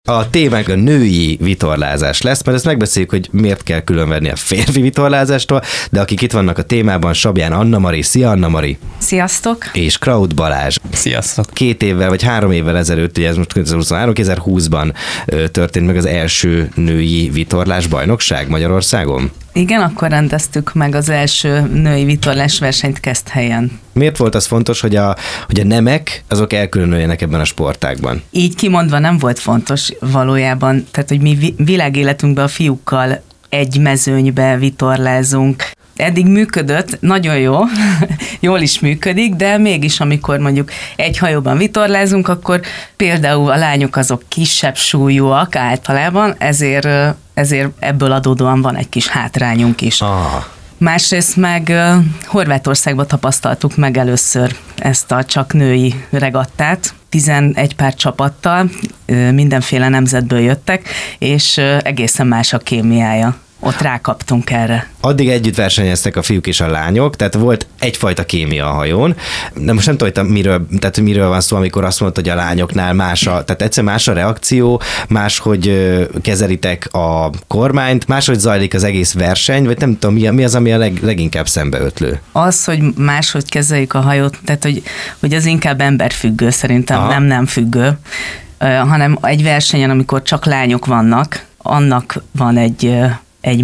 A témánk a női vitorlázás lesz, mert ezt megbeszéljük, hogy miért kell különvenni a férfi vitorlázástól, de akik itt vannak a témában, Sabján Anna-Mari. Szia, Anna-Mari! Sziasztok! És Kraut Balázs. Sziasztok! 2 évvel vagy 3 évvel ezelőtt, ugye ez most 2023-2020-ban történt meg az első női vitorlás bajnokság Magyarországon. Igen, akkor rendeztük meg az első női vitorlás versenyt Keszthelyen. Miért volt az fontos, hogy a nemek azok elkülönüljenek ebben a sportágban? Így kimondva nem volt fontos valójában, tehát hogy mi világéletünkben a fiúkkal egy mezőnybe vitorlázunk. Eddig működött, nagyon jó, jól is működik, de mégis amikor mondjuk egy hajóban vitorlázunk, akkor például a lányok azok kisebb súlyúak általában, ezért ebből adódóan van egy kis hátrányunk is. Másrészt meg Horvátországban tapasztaltuk meg először ezt a csak női regattát, 11 pár csapattal, mindenféle nemzetből jöttek, és egészen más a kémiája. Ott rákaptunk erre. Addig együtt versenyeztek a fiúk és a lányok, tehát volt egyfajta kémia a hajón, de most nem tudtam, miről van szó, amikor azt mondta, hogy a lányoknál tehát egyszer más a reakció, máshogy kezelitek a kormányt, máshogy zajlik az egész verseny, vagy nem tudom, mi az, ami a leginkább szembeötlő? Az, hogy máshogy kezeljük a hajót, tehát hogy az inkább emberfüggő szerintem, nem függő, hanem egy versenyen, amikor csak lányok vannak, annak van egy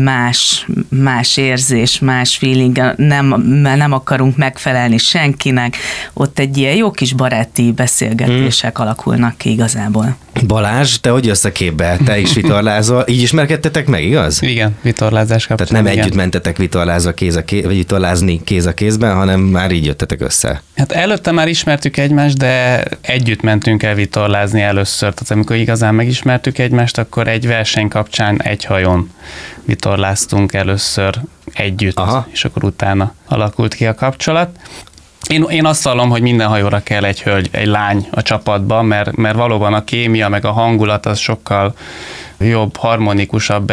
más érzés, más feeling, nem akarunk megfelelni senkinek, ott egy ilyen jó kis baráti beszélgetések alakulnak ki igazából. Balázs, te hogy jössz a képbe? Te is vitorlázol, így ismerkedtetek meg, igaz? Igen, vitorlázás kapcsán. Tehát nem igen. Együtt mentetek vagy vitorlázni kéz a kézben, hanem már így jöttetek össze. Hát előtte már ismertük egymást, de együtt mentünk el vitorlázni először. Tehát amikor igazán megismertük egymást, akkor egy verseny kapcsán egy hajón vitorláztunk először együtt, és akkor utána alakult ki a kapcsolat. Én azt hallom, hogy minden hajóra kell egy hölgy, egy lány a csapatban, mert valóban a kémia meg a hangulat az sokkal jobb, harmonikusabb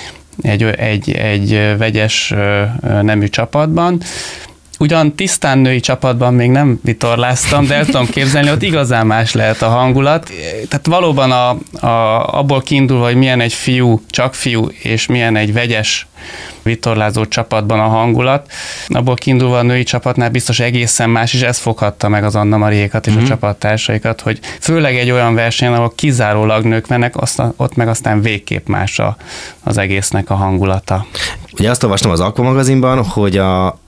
egy vegyes nemű csapatban. Ugyan tisztán női csapatban még nem vitorláztam, de el tudom képzelni, ott igazán más lehet a hangulat. Tehát valóban abból kiindulva, hogy milyen egy fiú, csak fiú, és milyen egy vegyes vitorlázó csapatban a hangulat, abból kiindulva a női csapatnál biztos egészen más, és ez foghatta meg az Anna-Mariékat és a csapattársaikat, hogy főleg egy olyan versenyen, ahol kizárólag nők mennek, ott meg aztán végképp más az egésznek a hangulata. Ugye azt olvastam az Aqua magazinban, hogy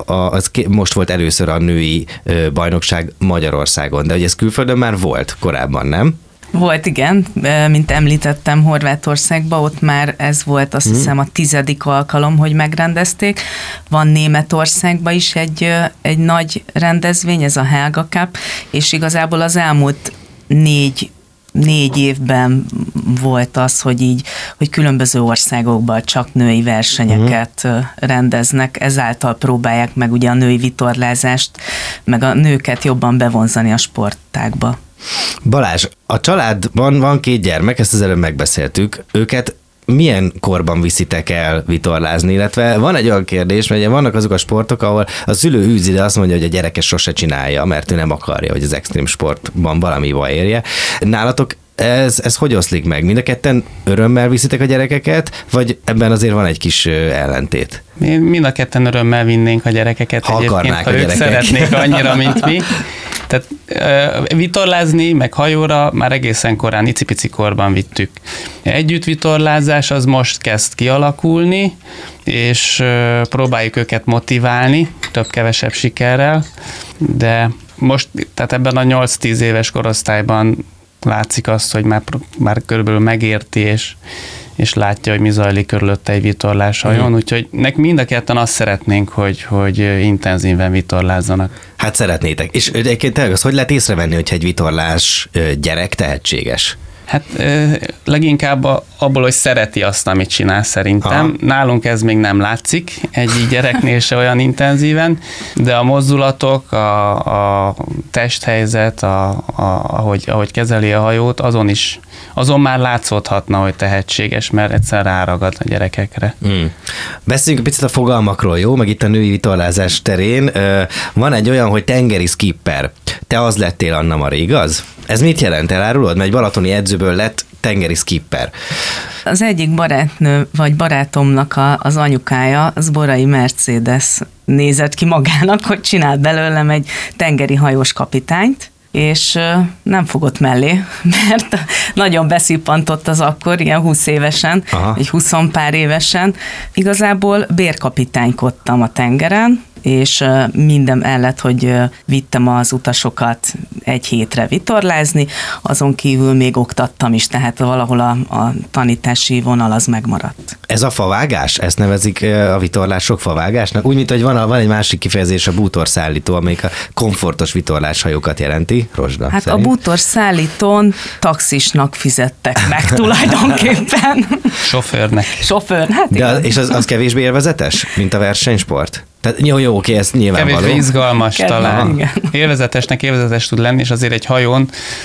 most volt először a női bajnokság Magyarországon, de hogy ez külföldön már volt korábban, nem? Volt, igen, mint említettem, Horvátországban, ott már ez volt azt hiszem a 10. alkalom, hogy megrendezték. Van Németországban is egy nagy rendezvény, ez a Helga Cup, és igazából az elmúlt 4 évben volt az, hogy különböző országokban csak női versenyeket rendeznek, ezáltal próbálják meg ugye a női vitorlázást, meg a nőket jobban bevonzani a sportágba. Balázs, a családban van 2 gyermek, ezt az előbb megbeszéltük, őket milyen korban viszitek el vitorlázni, illetve van egy olyan kérdés, mert vannak azok a sportok, ahol a szülő űzi, de azt mondja, hogy a gyereke sose csinálja, mert ő nem akarja, hogy az extrém sportban valami baj érje. Nálatok ez hogy oszlik meg? Mind a ketten örömmel viszitek a gyerekeket, vagy ebben azért van egy kis ellentét? Mi mind a ketten örömmel vinnénk a gyerekeket, ha ők szeretnék annyira, mint mi. Tehát vitorlázni, meg hajóra már egészen korán, icipici korban vittük. Együtt vitorlázás az most kezd kialakulni, és próbáljuk őket motiválni, több-kevesebb sikerrel, de most, tehát ebben a 8-10 éves korosztályban látszik azt, hogy már körülbelül megérti, és látja, hogy mi zajlik körülötte egy vitorlás hajón, úgyhogy mind a ketten azt szeretnénk, hogy intenzíven vitorlázzanak. Hát szeretnétek. És egyébként azt hogy lehet észrevenni, hogyha egy vitorlás gyerek tehetséges? Hát leginkább abból, hogy szereti azt, amit csinál szerintem. Nálunk ez még nem látszik, egy gyereknél se olyan intenzíven, de a mozdulatok, a testhelyzet, ahogy kezeli a hajót, azon már látszódhatna, hogy tehetséges, mert egyszer ráragad a gyerekekre. Beszéljünk egy picit a fogalmakról, jó? Meg itt a női vitorlázás terén. Van egy olyan, hogy tengeri skipper. Te az lettél, Anna-Mari, igaz? Ez mit jelent? Elárulod? Mert egy balatoni edzőből lett tengeri skipper. Az egyik barátnő, vagy barátomnak az anyukája, az Borai Mercedes nézett ki magának, hogy csinál belőlem egy tengeri hajós kapitányt, és nem fogott mellé, mert nagyon beszippantott az akkor, ilyen 20 évesen, egy 20 pár évesen. Igazából bérkapitánykodtam a tengeren, és minden mellett, hogy vittem az utasokat egy hétre vitorlázni, azon kívül még oktattam is, tehát valahol a tanítási vonal az megmaradt. Ez a favágás? Ezt nevezik a vitorlások favágásnak? Úgy, mint hogy van egy másik kifejezés, a bútorszállító, amelyik a komfortos vitorláshajókat jelenti. Rozsda, hát szerint? A bútorszállítón taxisnak fizettek meg tulajdonképpen. Sofőrnek. Sofőr, hát igen. És az kevésbé élvezetes, mint a versenysport? Tehát jó, oké, ez nyilvánvaló. Kevésbé izgalmas talán. Élvezetes tud lenni, és azért egy hajón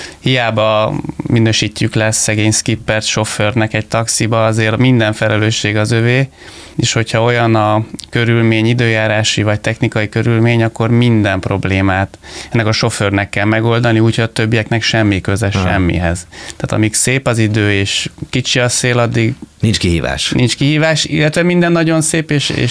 hiába minősítjük le szegény skippert sofőrnek egy taxiba, azért minden felelősség az övé, és hogyha olyan a körülmény, időjárási vagy technikai körülmény, akkor minden problémát ennek a sofőrnek kell megoldani, úgyhogy a többieknek semmi köze semmihez. Tehát amíg szép az idő és kicsi a szél, addig nincs kihívás, illetve minden nagyon szép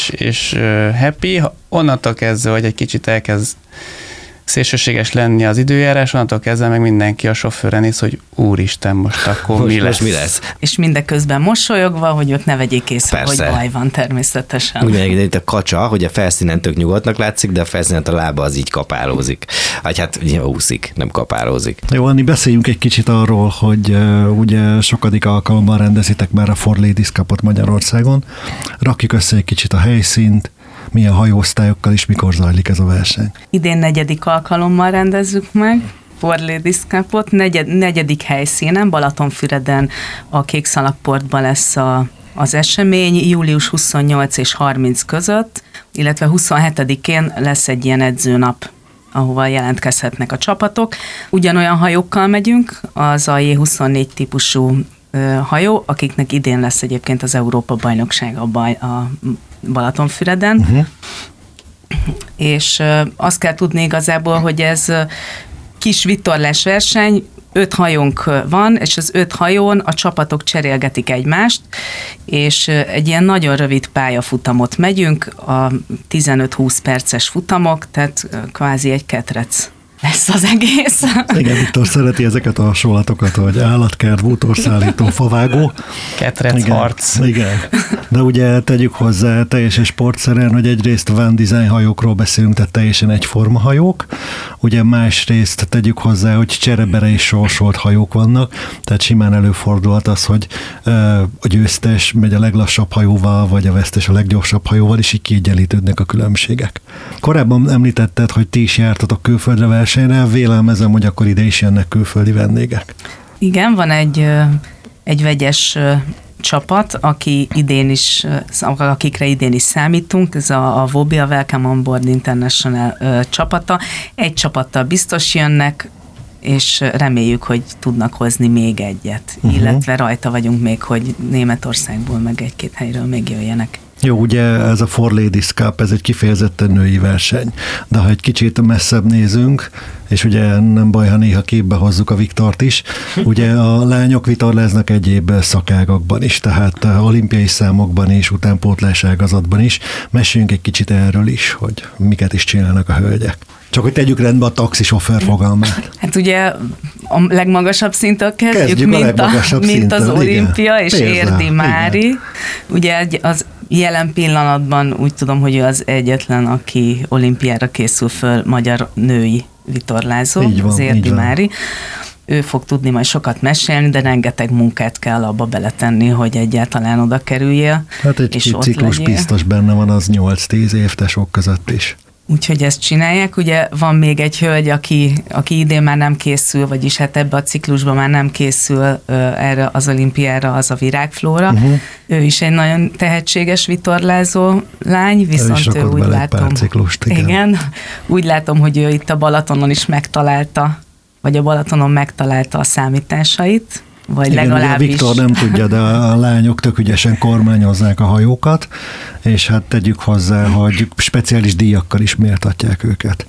és happy. Onnantól kezdve, hogy egy kicsit elkezd szélsőséges lenni az időjárás, onnantól kezdve meg mindenki a sofőren néz, hogy úristen, most akkor mi lesz? És mindeközben mosolyogva, hogy ők ne vegyék észre, hogy baj van természetesen. Ugyanígy itt a kacsa, hogy a felszínen tök nyugodtnak látszik, de a felszínen a lába az így kapálózik. Vagy hát úszik, nem kapálózik. Jó, Anni, beszéljünk egy kicsit arról, hogy ugye sokadik alkalommal rendezitek már a Four Ladies Cupot Magyarországon. Rakjuk össze egy kicsit a helyszínt, milyen hajóosztályokkal is, mikor zajlik ez a verseny? Idén 4. alkalommal rendezzük meg Four Ladies Cupot, 4. helyszínen, Balatonfüreden, a Kékszalagportban lesz az esemény, július 28 és 30 között, illetve 27-én lesz egy ilyen edzőnap, ahova jelentkezhetnek a csapatok. Ugyanolyan hajókkal megyünk, az a J24 típusú hajó, akiknek idén lesz egyébként az Európa-bajnokság a Balatonfüreden. És azt kell tudni igazából, hogy ez kis vitorlás verseny, 5 hajónk van, és az 5 hajón a csapatok cserélgetik egymást, és egy ilyen nagyon rövid pályafutamot megyünk, a 15-20 perces futamok, tehát kvázi egy ketrec lesz az egész. Igen, Viktor szereti ezeket a hasonlatokat, hogy állatkert, bútorszállító, favágó. Ketrec, harc. Igen. De ugye tegyük hozzá teljesen sportszerűen, hogy egyrészt van design hajókról beszélünk, tehát teljesen egyforma hajók. Ugye másrészt tegyük hozzá, hogy cserebere és sorsolt hajók vannak, tehát simán előfordulhat az, hogy a győztes megy a leglassabb hajóval, vagy a vesztes a leggyorsabb hajóval, és így kiegyenlítődnek a különbségek. Korábban említetted, hogy ti is jártatok külföldre versenyre, vélelmezem, hogy akkor ide is jönnek külföldi vendégek. Igen, van egy vegyes csapat, akikre idén is számítunk, ez a VOBI, a Welcome on Board International csapata. Egy csapattal biztos jönnek, és reméljük, hogy tudnak hozni még egyet, illetve rajta vagyunk még, hogy Németországból meg egy-két helyről még jöjjenek. Jó, ugye ez a Four Ladies Cup, ez egy kifejezetten női verseny, de ha egy kicsit messzebb nézünk, és ugye nem baj, ha néha képbe hozzuk a Viktort is, ugye a lányok vitorláznak egyéb szakágakban is, tehát olimpiai számokban is, utánpótlás ágazatban is. Meséljünk egy kicsit erről is, hogy miket is csinálnak a hölgyek. Csak hogy tegyük rendbe a taxisofőr fogalmát. Hát ugye a legmagasabb szinttől kezdjük mint az olimpia, és Érdi Mári. Igen. Ugye az jelen pillanatban úgy tudom, hogy ő az egyetlen, aki olimpiára készül föl magyar női vitorlázó, az Érdi Mári. Ő fog tudni majd sokat mesélni, de rengeteg munkát kell abba beletenni, hogy egyáltalán oda kerüljél. Hát egy ciklus biztos benne van az 8-10 évtesok között is. Úgyhogy ezt csinálják. Ugye van még egy hölgy, aki idén már nem készül, vagyis hát ebbe a ciklusban már nem készül erre az olimpiára, az a Virágflóra. Ő is egy nagyon tehetséges vitorlázó lány, viszont ő úgy látom, igen, úgy látom, hogy ő itt a Balatonon is megtalálta, vagy a Balatonon megtalálta a számításait, vagy igen, legalábbis. Ugye Viktor nem tudja, de a lányok tök ügyesen kormányozzák a hajókat, és hát tegyük hozzá, hogy speciális díjakkal is méltatják őket.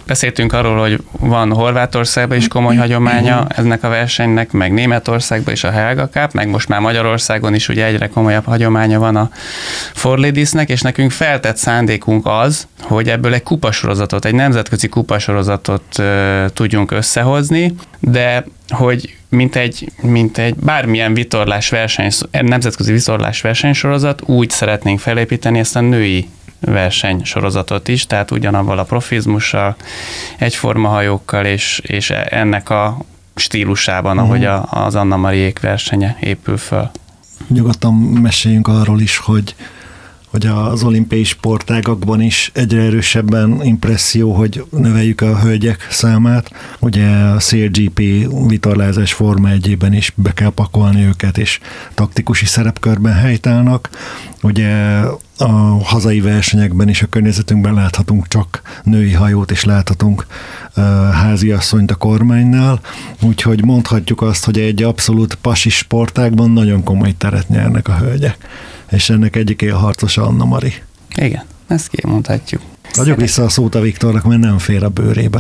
Beszéltünk arról, hogy van Horvátországban is komoly hagyománya ennek a versenynek, meg Németországban is a Helga Cup, meg most már Magyarországon is ugye egyre komolyabb hagyománya van a For Ladiesnek, és nekünk feltett szándékunk az, hogy ebből egy kupasorozatot, egy nemzetközi kupasorozatot tudjunk összehozni, de hogy mint egy bármilyen nemzetközi vitorlás versenysorozat, úgy szeretnénk felépíteni ezt a női versenysorozatot is, tehát ugyanabban a profizmussal, egyforma hajókkal, és ennek a stílusában, ahogy az Anna Mariék versenye épül föl. Nyugodtan meséljünk arról is, hogy az olimpiai sportágakban is egyre erősebben impresszió, hogy növeljük a hölgyek számát. Ugye a CLGP vitorlázás Forma 1-ben is be kell pakolni őket, és taktikusi szerepkörben helytállnak. Ugye a hazai versenyekben is a környezetünkben láthatunk csak női hajót, és láthatunk háziasszonyt a kormánynál, úgyhogy mondhatjuk azt, hogy egy abszolút pasi sportágban nagyon komoly teret nyernek a hölgyek. És ennek egyik élharcosa Anna Mari. Igen, ezt kimondhatjuk. Adjuk vissza a szót a Viktornak, mert nem fér a bőrébe.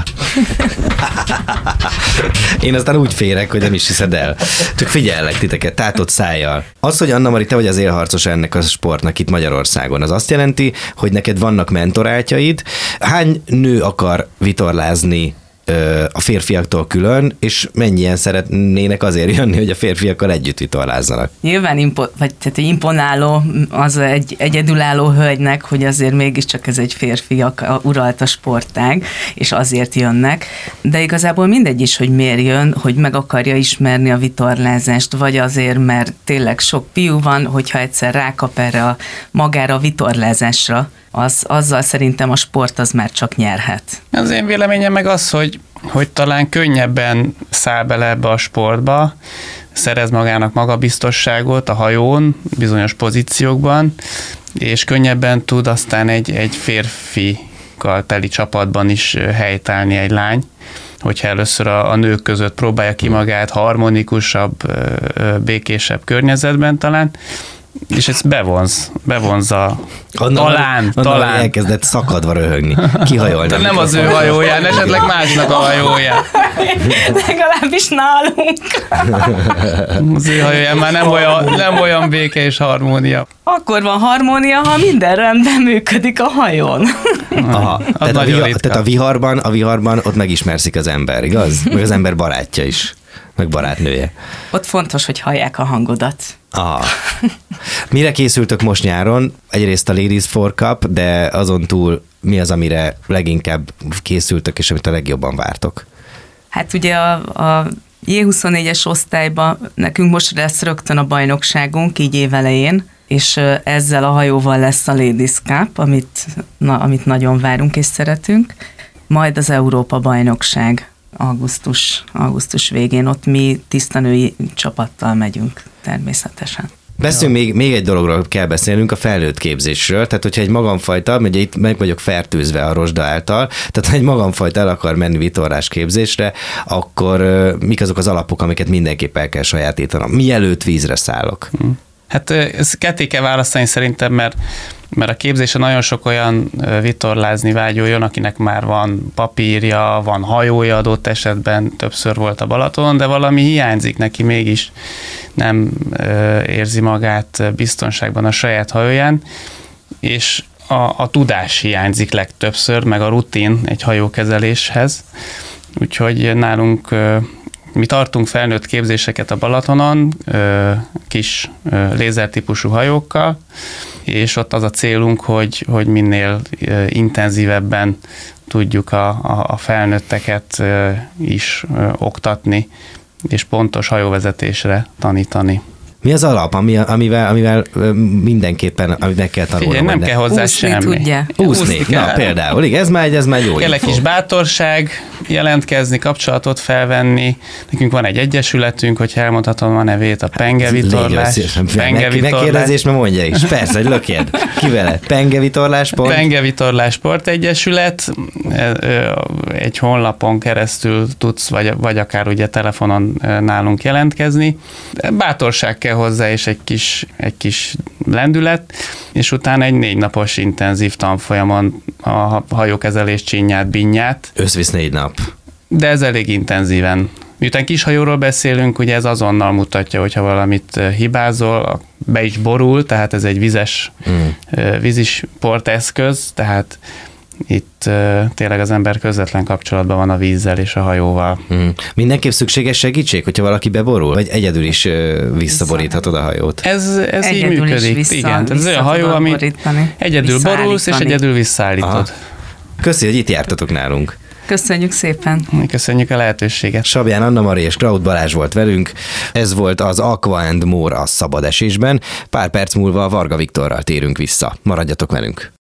Én aztán úgy férek, hogy nem is hiszed el. Csak figyellek titeket, tátott szájjal. Az, hogy Anna Mari, te vagy az élharcos ennek a sportnak itt Magyarországon, az azt jelenti, hogy neked vannak mentorátjaid. Hány nő akar vitorlázni a férfiaktól külön, és mennyien szeretnének azért jönni, hogy a férfiakkal együtt vitorlázzanak? Nyilván imponáló az egy egyedülálló hölgynek, hogy azért mégiscsak ez egy férfiak uralta sportág, és azért jönnek, de igazából mindegy is, hogy miért jön, hogy meg akarja ismerni a vitorlázást, vagy azért, mert tényleg sok fiú van, hogyha egyszer rákap erre magára a vitorlázásra, azzal szerintem a sport az már csak nyerhet. Az én véleményem meg az, hogy talán könnyebben száll bele ebbe a sportba, szerez magának magabiztosságot a hajón, bizonyos pozíciókban, és könnyebben tud aztán egy férfikkal teli csapatban is helytállni egy lány, hogyha először a nők között próbálja ki magát harmonikusabb, békésebb környezetben talán, és ez bevonza. Talán. Elkezdett szakadva röhögni. Kihajolni. De nem az ő hajóján, esetleg másnak a hajóján. Legalábbis nálunk. Az ő hajóján már nem olyan béke és harmónia. Akkor van harmónia, ha minden rendben működik a hajón. Aha, tehát a viharban ott megismerszik az ember, igaz? Meg az ember barátja is, meg barátnője. Ott fontos, hogy hallják a hangodat. Aha. Mire készültök most nyáron? Egyrészt a Ladies For Cup, de azon túl mi az, amire leginkább készültök, és amit a legjobban vártok? Hát ugye a J24-es osztályban nekünk most lesz rögtön a bajnokságunk, így évelején, és ezzel a hajóval lesz a Ladies Cup, amit nagyon várunk és szeretünk. Majd az Európa bajnokság augusztus végén, ott mi tiszta női csapattal megyünk természetesen. Beszéljünk még egy dologról kell beszélnünk, a felnőtt képzésről, tehát hogyha egy magamfajta, ugye itt meg vagyok fertőzve a rozsda által, tehát ha egy magamfajta el akar menni vitorlás képzésre, akkor mik azok az alapok, amiket mindenképp el kell sajátítanom, mielőtt vízre szállok? Hát ezt ketté kell választani szerintem, mert a képzésen nagyon sok olyan vitorlázni vágyó jön, akinek már van papírja, van hajója adott esetben, többször volt a Balatonon, de valami hiányzik neki, mégis nem érzi magát biztonságban a saját hajóján, és a tudás hiányzik legtöbbször, meg a rutin egy hajókezeléshez. Úgyhogy nálunk mi tartunk felnőtt képzéseket a Balatonon, kis lézertípusú hajókkal, és ott az a célunk, hogy minél intenzívebben tudjuk a felnőtteket is oktatni, és pontos hajóvezetésre tanítani. Mi az alap, amivel mindenképpen meg kell tanulni? Figyelj, nem kell hozzá semmi. Tudja. Úszni. Na, például. Igen, ez már jó. Kell egy kis bátorság, jelentkezni, kapcsolatot felvenni. Nekünk van egy egyesületünk, hogyha elmondhatom a nevét, a Penge Vitorlás. Megkérdezés, mert mondja is. Persze, hogy lökjed. Ki vele? Penge Vitorlás. Penge Vitorlás Sportegyesület. Egy honlapon keresztül tudsz, vagy akár ugye telefonon nálunk jelentkezni. Bátorság kell hozzá, és egy kis lendület, és utána egy 4 napos intenzív tanfolyamon a hajókezelés csinyát, binnyát. Összvisz 4 nap. De ez elég intenzíven. Miután kis hajóról beszélünk, ugye ez azonnal mutatja, hogyha valamit hibázol, be is borul, tehát ez egy vízis porteszköz, tehát itt tényleg az ember közvetlen kapcsolatban van a vízzel és a hajóval. Mindenképp szükséges segítség, hogyha valaki beborul, vagy egyedül is visszaboríthatod a hajót? Ez így működik. Igen, ez olyan hajó, ami egyedül borulsz és egyedül visszaállítod. Aha. Köszi, hogy itt jártatok nálunk. Köszönjük szépen. Köszönjük a lehetőséget. Sabján Anna-Mari és Kraut Balázs volt velünk. Ez volt az Aqua and More a szabad esésben. Pár perc múlva Varga Viktorral térünk vissza. Maradjatok velünk.